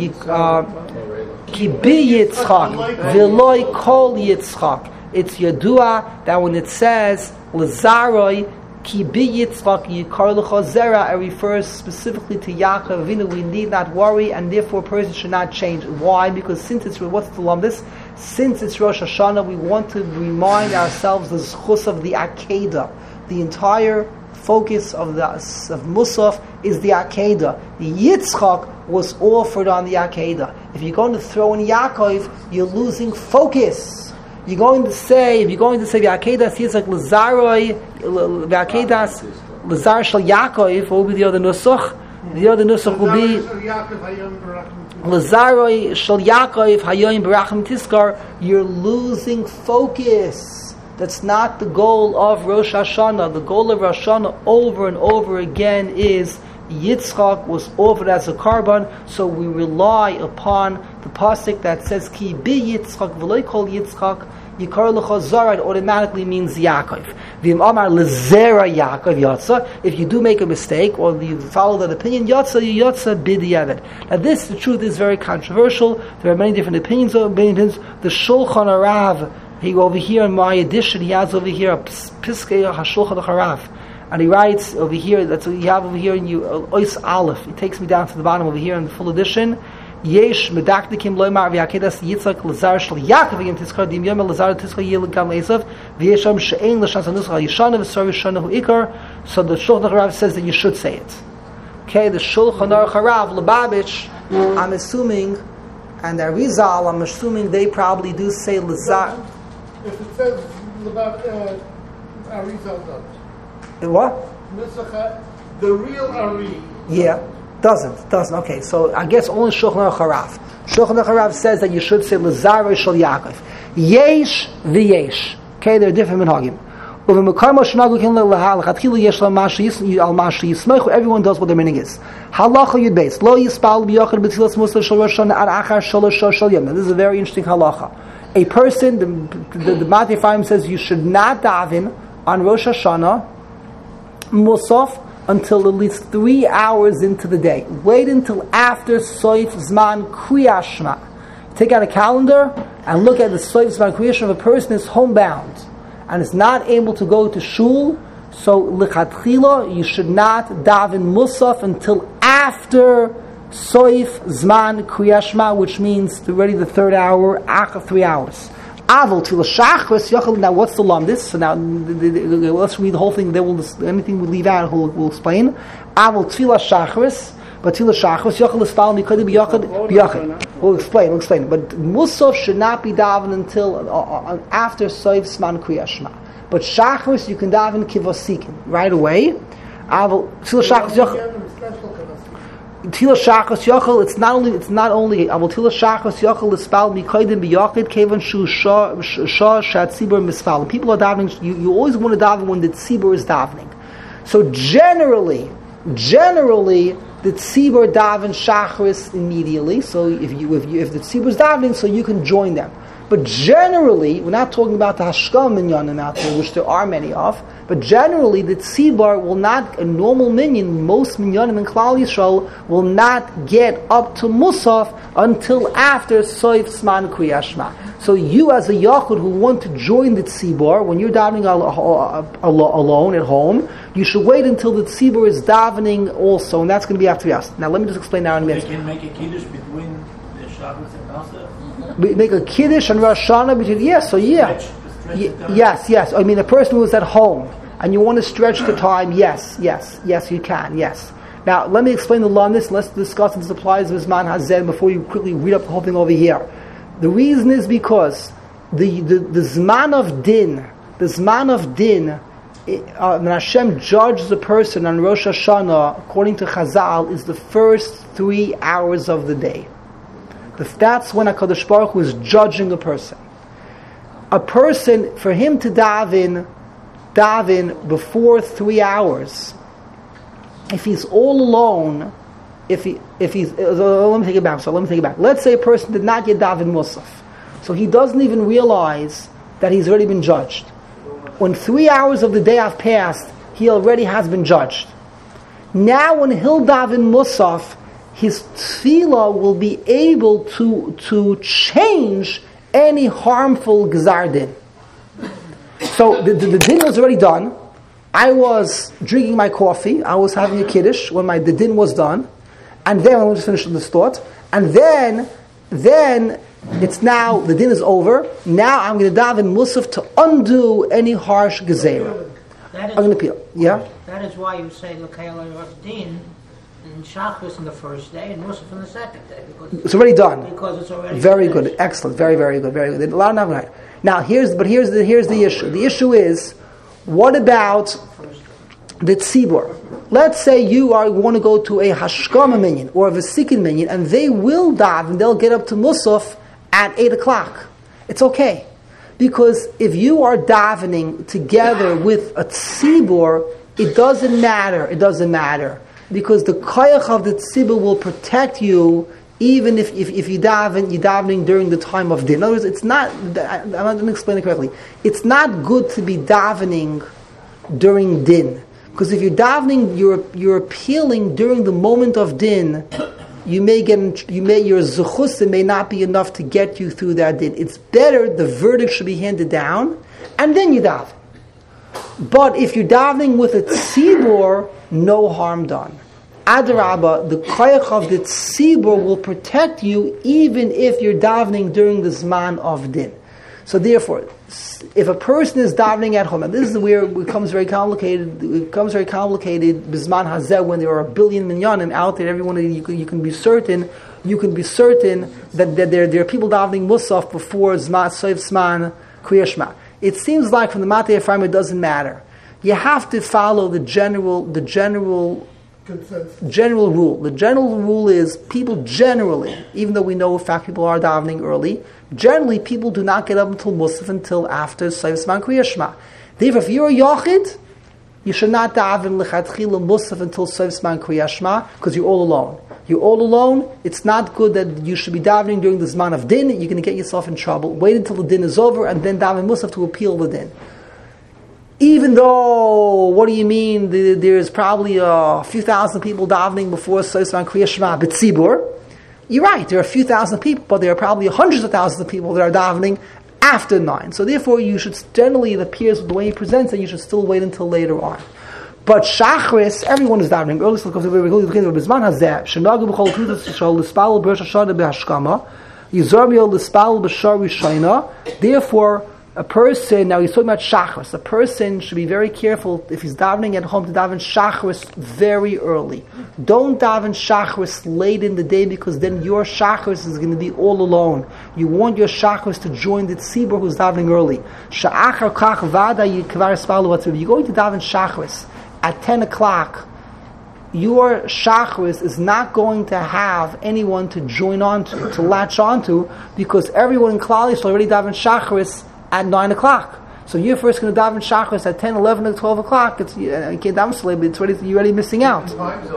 ki bi Yitzchak, v'loi kol Yitzchak. It's Yadua that when it says lazara ki bi Yitzchak yikar l'cha zera, it refers specifically to Yaakov Avinu. We need not worry, and therefore a person should not change. Why? Because since it's what's the lumbus? Since it's Rosh Hashanah, we want to remind ourselves the zchus of the Akedah. The entire focus of the of Musaf is the Akedah. The Yitzchak was offered on the Akedah. If you're going to throw in Yaakov, you're losing focus. You're going to say, if you're going to say the Akedah, Yitzchak Lazaroi, the Akedah Lazar Shal Yaakov, what will be the other nusach? The other nusach will be Lazaroi Shal Yaakov Hayoim Barachim Tiskar. You're losing focus. That's not the goal of Rosh Hashanah. The goal of Rosh Hashanah over and over again is Yitzchak was offered as a korban, so we rely upon the pasuk that says Ki bi Yitzchak v'loi kol Yitzchak Yikar l'cha zara. It automatically means Yaakov. V'im amar lezera Yaakov yotza. If you do make a mistake or you follow that opinion, yotza yotza b'diavad. Now this, the truth, is very controversial. There are many different opinions. Many opinions. The Shulchan Arav, he over here in my edition, he has over here a Piskei HaShulchan Harav. And he writes over here, that's what you have over here in you, Ois Aleph. It takes me down to the bottom over here in the full edition. Yesh medakdikim loymar v'yakedas yitzak lazar shel Yaakov yim tiskar dim yom lazar tiskar yil gam esav v'yesham she'ein l'shas hanuscha yishana v'sor yishana hu ikar. So the Shulchan Aruch Harav says that you should say it. Okay, the Shulchan Aruch Harav Lubavitch, I'm assuming, and the Arizal, I'm assuming they probably do say lazar. If it says about uh, Arizal does. What? Nusach, the real Ari. Yeah, doesn't, doesn't. Okay, so I guess only Shulchan Aruch Harav. Shulchan Aruch Harav says that you should say Lazar Shel Yaakov. Yesh v'yesh. Okay, there are different minhagim. Everyone does what their meaning is. Halacha Yud Beis. Lo yispal b'yochad b'tzilas musaf shel Rosh Hashanah ad achar shalosh shel yom. Now this is a very interesting halacha. A person, the, the, the Matei Ephraim says you should not daven on Rosh Hashanah Musaf until at least three hours into the day. Wait until after Soif Zman Kriyas Shema. Take out a calendar and look at the Soif Zman Kriyas Shema. If a person is homebound and is not able to go to shul, so lichatchila you should not daven Musaf until after Soif Zman Kriyas Shema, which means already the third hour, after three hours. Aval tila shachris yachal. Now, what's the lamdis? So now, the, the, the, let's read the whole thing. They will anything we leave out, we'll, we'll explain. Aval tila shachris, but tila shachris yachal is found because biyachad biyachad. We'll explain. We'll explain. But musaf should not be daven until uh, uh, after soif zman kriyas shema. But shachris you can daven kivosikin right away. Aval tila shachris yachal. Tila shachas yachal. It's not only. It's not only. Aval tila shachas yachal is spelled mikaydim biyachid kevan shu shah shah shat tzibur misfal. People are davening. You, you always want to daven when the tzibur is davening. So generally, generally the tzibur daven shachris immediately. So if you if you if the tzibur is davening, so you can join them. But generally, we're not talking about the hashkam minyanim out there, which there are many of. But generally, the tzibur will not, a normal minyan, most minyanim in Klal Yisrael, will not get up to Musaf until after Soif Zman Kriyas Shema. So you as a Yachud who want to join the tzibur, when you're davening al- al- al- alone at home, you should wait until the tzibur is davening also, and that's going to be after us. Now let me just explain now in a minute. You can make a kiddush between the Shabbos and Pascha? We make a kiddush and Rosh Hashanah between, yes, so yeah. Stretch, stretch Ye- yes, yes. I mean, a person who is at home and you want to stretch the time, yes, yes, yes, you can, yes. Now, let me explain the law on this. Let's discuss the supplies of Zman Hazen before you quickly read up the whole thing over here. The reason is because the, the, the Zman of Din, the Zman of Din, it, uh, when Hashem judges a person on Rosh Hashanah, according to Chazal, is the first three hours of the day. That's when HaKadosh Baruch Hu is judging a person. A person, for him to daven, daven before three hours, if he's all alone, if he, if he's, uh, let me take it back, so let me take it back. Let's say a person did not get daven Musaf, so he doesn't even realize that he's already been judged. When three hours of the day have passed, he already has been judged. Now when he'll daven Musaf, his tefillah will be able to, to change any harmful gzar din. So the, the, the din was already done. I was drinking my coffee. I was having a kiddush when my the din was done, and then I was finished this thought. And then, then it's now the din is over. Now I'm going to daven musaf to undo any harsh gezerah. That is, I'm going to appeal. Yeah. that is why you say L'Keil Din in Shabbos on the first day and Musaf on the second day, because It's already done. because it's already Very finished. good, excellent, very, very good, very good. A lot of right. Now here's, but here's the here's the issue. The issue is, what about the tzibur? Let's say you are want to go to a hashkama minyan or a vesikin minyan, and they will daven, and they'll get up to musaf at eight o'clock. It's okay, because if you are davening together with a tzibur, it doesn't matter. It doesn't matter. Because the koyach of the tzibur will protect you, even if, if, if you daven, you're davening during the time of din. In other words, it's not, I'm not going to explain it correctly. It's not good to be davening during din. Because if you're davening, you're, you're appealing during the moment of din, you may get, you may, your zuchus may not be enough to get you through that din. It's better, the verdict should be handed down, and then you daven. But if you're davening with a tzibur, no harm done. Adarabba, the koyach of the tzibur will protect you even if you're davening during the zman of din. So therefore, if a person is davening at home, and this is where it becomes very complicated, it becomes very complicated, bizman hazeh, when there are a billion minyanim out there, everyone, you can, you can be certain, you can be certain that, that there, there are people davening musaf before zman, soif zman, kriyashma. It seems like from the Matei Ephraim it doesn't matter. You have to follow the general, the general, general rule. The general rule is people generally, even though we know in fact people are davening early, generally people do not get up until Musaf until after Soif Zman Kriyas Shema. Therefore, if you're a Yachid, you should not daven L'chatchila Musaf until Soif Zman Kriyas Shema because you're all alone. You're all alone. It's not good that you should be davening during the Zman of Din. You're going to get yourself in trouble. Wait until the Din is over and then daven Musaf to appeal the Din. Even though, what do you mean, the, there's probably a few thousand people davening before Soif Zman Kriyas Shema B'tzibur. You're right, there are a few thousand people, but there are probably hundreds of thousands of people that are davening after nine. So therefore, you should generally, it appears the way he presents it, you should still wait until later on. But Shachris, everyone is davening early. So Bizman Hazeh, Shenagu b'chol tudas shal l'spal b'rosh hashana b'hashkama, Yizormio l'spal b'shar rishayna. Therefore, a person, now he's talking about Shachris, a person should be very careful if he's davening at home to daven Shachris very early. Don't daven Shachris late in the day because then your Shachris is going to be all alone. You want your Shachris to join the tzibur who's davening early. Sha'achar kach vada yikvar spalu atzur. You're going to daven Shachris at ten o'clock. Your Shachris is not going to have anyone to join on to, to latch on to, because everyone in Klal Yisrael already daven Shachris at nine o'clock. So you're first going to daven Shachris at ten, eleven, or twelve o'clock. It's, you can't daven so late, but it's already, you're already missing out.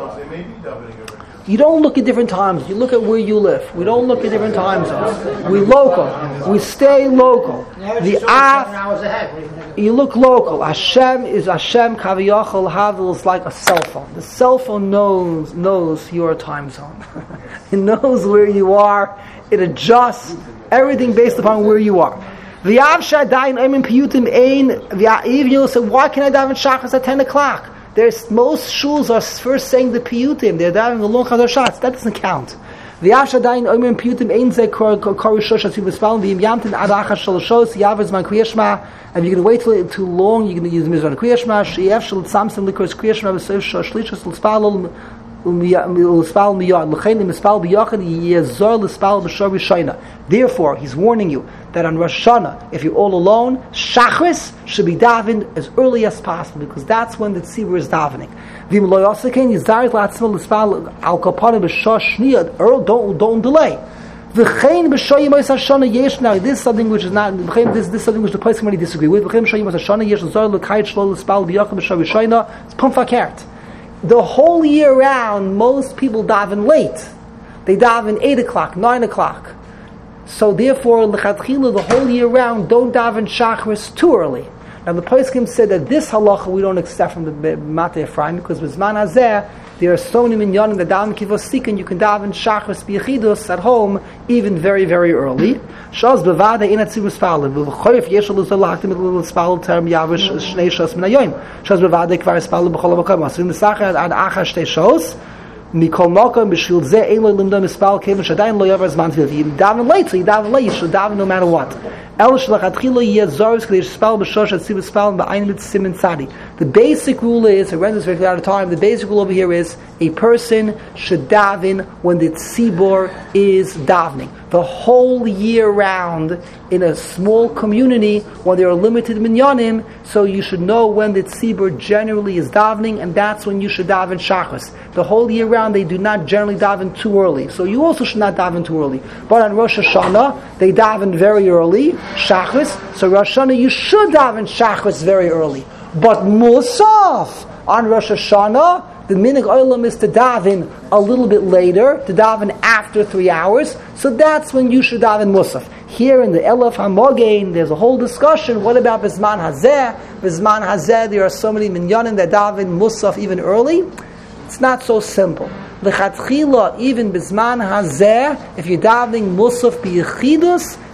You don't look at different times. You look at where you live. We don't look at different time zones. We local. We stay local. The af, you look local. Hashem is Hashem Kaviyachal Havil is like a cell phone. The cell phone knows knows your time zone. It knows where you are. It adjusts everything based upon where you are. The Avsha Dain Emin Piyutim Ein V'Aivil said, why can I daven Shachas at ten o'clock? There's most shuls are first saying the Piyutim. They're daving the long Chazar. That doesn't count. The Avsha Dain Emin Piyutim Ein Ze Kor Korishosh Asim V'Spal V'Im Yamtin Adachas Shaloshos Yavaz Man Kriyashma. And you're going to wait till too long. You're going to use Mizran Kriyashma. Sheyev Shal Tzamsim Likos Kriyashma V'Sev Shlishos L'Spal Therefore, he's warning you that on Rosh Hashanah, if you're all alone, Shachris should be davened as early as possible, because that's when the tzibur is davening. Don't don't delay. Now, this is something which is not this, this is something which the place committee disagree with. It's pumfakert. The whole year round, most people daven late. They daven eight o'clock, nine o'clock. So therefore, l'chatchila, the whole year round, don't daven Shachris too early. Now the Poskim said that this halacha we don't accept from the Matei Ephraim, because with Zman Hazeh, there are so many minyanim that daven kivos sikin, you can daven Shachris b'yechidus at home, even very, very early. Shaz bevada in atzivus spalin. V'choyef yeshal uzal lahaktim el spalin term yavish shnei shos min hayoyim. Shaz bevada kvar spalin b'chol havakom. Asim nisachar ad achar shtei shos. Mikol makom b'shvil zeh ein lo limda mispal kevin shadayin lo yavar zman tefillah. You daven late, so you daven late. You should daven no matter what. El shlachatchila yeh zorus k'dei shespal b'shosh atzivus spalin ba'ayin mit simin tzadi. The basic rule is, I read this very clear out of time, the basic rule over here is a person should daven when the tzibur is davening. The whole year round in a small community when there are limited minyanim, so you should know when the tzibur generally is davening, and that's when you should daven Shachris. The whole year round they do not generally daven too early, so you also should not daven too early. But on Rosh Hashanah, they daven very early, Shachris, so Rosh Hashanah you should daven Shachris very early. But Musaf on Rosh Hashanah, the minig olam is to daven a little bit later, to daven after three hours. So that's when you should daven Musaf. Here in the Elef HaMogain, there's a whole discussion. What about Bizman Hazeh? Bizman Hazeh, there are so many minyanim that daven Musaf even early. It's not so simple. L'chatchila, even Bizman Hazeh, if you're davening Musaf b'yechidus,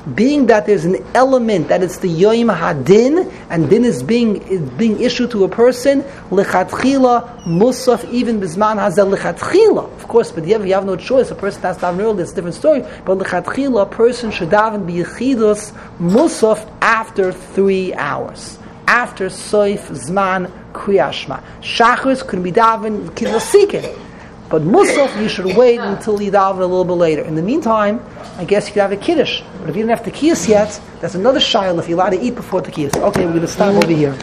being that there's an element that it's the Yom HaDin, and din is being is being issued to a person, lechatchila musaf even bisman hazel lechatchila. Of course, but you have, you have no choice. A person has to daven early. It's a different story. But lechatchila, a person should daven b'yechidus musaf after three hours, after soif zman kriyashma. Shachris could be daven kiddush sikin. But Musaf, you should wait until you daven a little bit later. In the meantime, I guess you could have a Kiddush. But if you didn't have Tekiyas yet, that's another shayla if you're allowed to eat before Tekiyas. Okay, we're going to stop over here.